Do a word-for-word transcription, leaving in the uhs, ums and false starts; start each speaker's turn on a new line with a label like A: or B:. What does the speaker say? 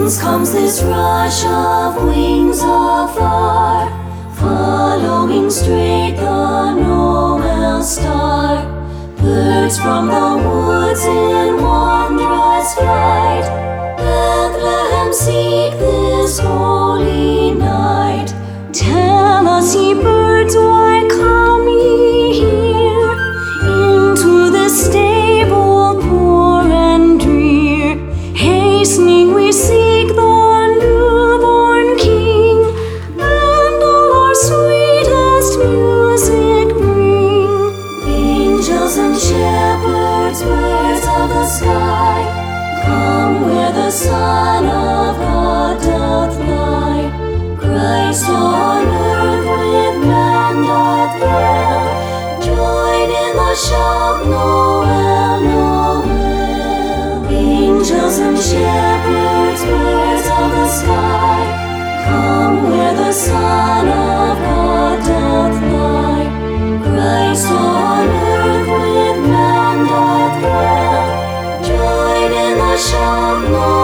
A: Comes this rush of wings afar, following straight the Noel star. Birds from the woods in wondrous flight, Bethlehem seek this holy night. Tell us, ye birds, why come ye here, into the stable poor and drear? Hastening we seek the newborn King, and all our sweetest music bring. Angels and shepherds, birds of the sky, come where the Son of God doth lie. Christ on earth with man doth dwell, join in the shout, Noel, Noel. Angels and shepherds, birds of the sky, come where the Son of God doth lie. Christ on earth with man doth dwell, join in the shout, Noel.